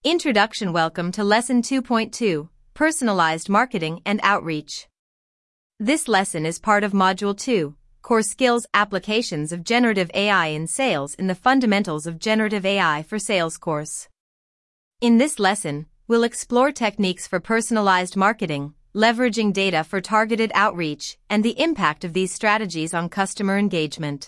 Introduction. Welcome to Lesson 2.2, Personalized Marketing and Outreach. This lesson is part of Module 2, Core Skills Applications of Generative AI in Sales in the Fundamentals of Generative AI for Sales course. In this lesson, we'll explore techniques for personalized marketing, leveraging data for targeted outreach, and the impact of these strategies on customer engagement.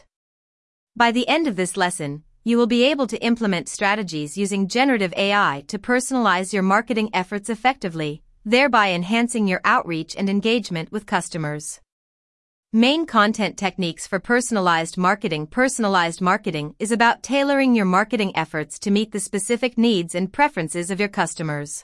By the end of this lesson, you will be able to implement strategies using generative AI to personalize your marketing efforts effectively, thereby enhancing your outreach and engagement with customers. Main content techniques for personalized marketing. Personalized marketing is about tailoring your marketing efforts to meet the specific needs and preferences of your customers.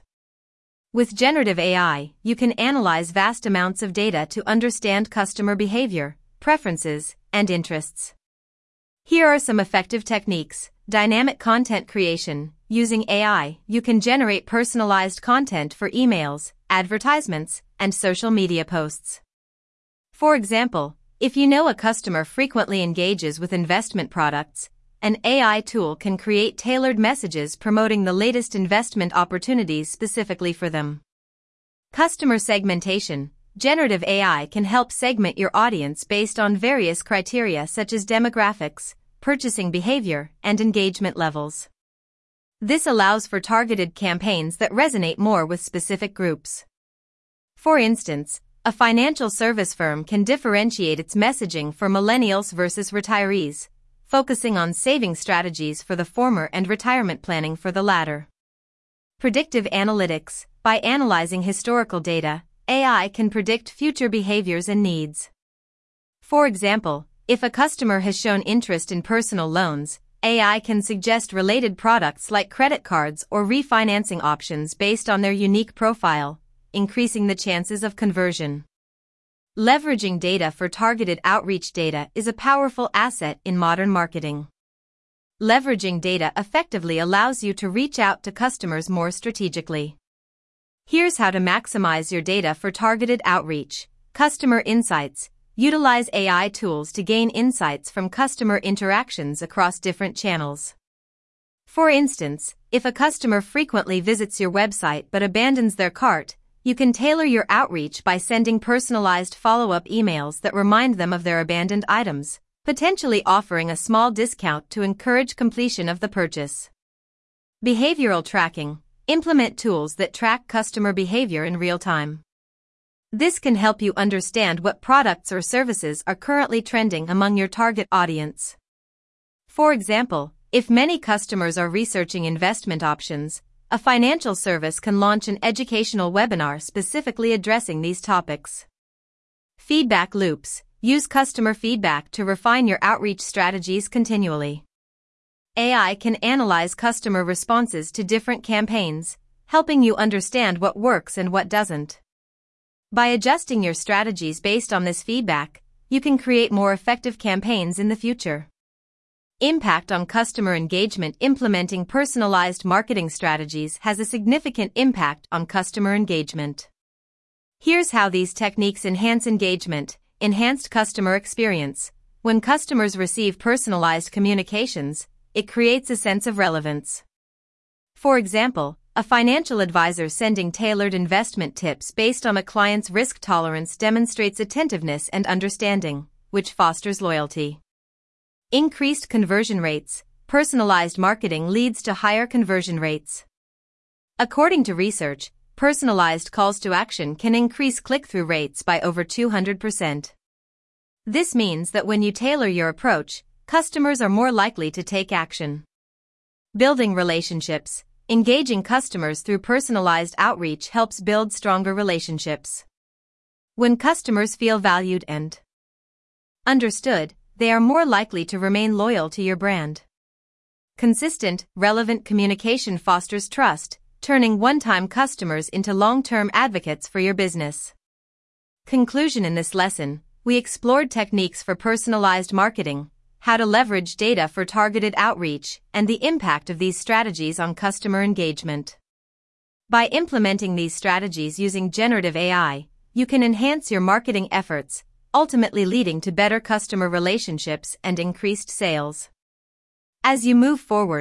With generative AI, you can analyze vast amounts of data to understand customer behavior, preferences, and interests. Here are some effective techniques. Dynamic content creation. Using AI, you can generate personalized content for emails, advertisements, and social media posts. For example, if you know a customer frequently engages with investment products, an AI tool can create tailored messages promoting the latest investment opportunities specifically for them. Customer segmentation. Generative AI can help segment your audience based on various criteria such as demographics, purchasing behavior, and engagement levels. This allows for targeted campaigns that resonate more with specific groups. For instance, a financial service firm can differentiate its messaging for millennials versus retirees, focusing on saving strategies for the former and retirement planning for the latter. Predictive analytics. By analyzing historical data, AI can predict future behaviors and needs. For example, if a customer has shown interest in personal loans, AI can suggest related products like credit cards or refinancing options based on their unique profile, increasing the chances of conversion. Leveraging data for targeted outreach. Data is a powerful asset in modern marketing. Leveraging data effectively allows you to reach out to customers more strategically. Here's how to maximize your data for targeted outreach. Customer insights. Utilize AI tools to gain insights from customer interactions across different channels. For instance, if a customer frequently visits your website but abandons their cart, you can tailor your outreach by sending personalized follow-up emails that remind them of their abandoned items, potentially offering a small discount to encourage completion of the purchase. Behavioral tracking. Implement tools that track customer behavior in real time. This can help you understand what products or services are currently trending among your target audience. For example, if many customers are researching investment options, a financial service can launch an educational webinar specifically addressing these topics. Feedback loops. Use customer feedback to refine your outreach strategies continually. AI can analyze customer responses to different campaigns, helping you understand what works and what doesn't. By adjusting your strategies based on this feedback, you can create more effective campaigns in the future. Impact on customer engagement. Implementing personalized marketing strategies has a significant impact on customer engagement. Here's how these techniques enhance engagement. Enhanced customer experience. When customers receive personalized communications, it creates a sense of relevance. For example, a financial advisor sending tailored investment tips based on a client's risk tolerance demonstrates attentiveness and understanding, which fosters loyalty. Increased conversion rates. Personalized marketing leads to higher conversion rates. According to research, personalized calls to action can increase click-through rates by over 200%. This means that when you tailor your approach, customers are more likely to take action. Building relationships. Engaging customers through personalized outreach helps build stronger relationships. When customers feel valued and understood, they are more likely to remain loyal to your brand. Consistent, relevant communication fosters trust, turning one-time customers into long-term advocates for your business. Conclusion. In this lesson, we explored techniques for personalized marketing, how to leverage data for targeted outreach, and the impact of these strategies on customer engagement. By implementing these strategies using generative AI, you can enhance your marketing efforts, ultimately leading to better customer relationships and increased sales. As you move forward,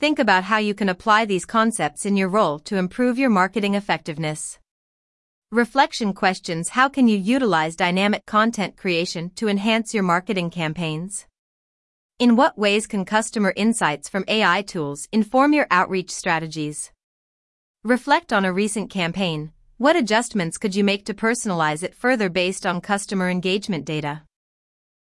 Think about how you can apply these concepts in your role to improve your marketing effectiveness. Reflection questions: how can you utilize dynamic content creation to enhance your marketing campaigns? In what ways can customer insights from AI tools inform your outreach strategies? Reflect on a recent campaign. What adjustments could you make to personalize it further based on customer engagement data?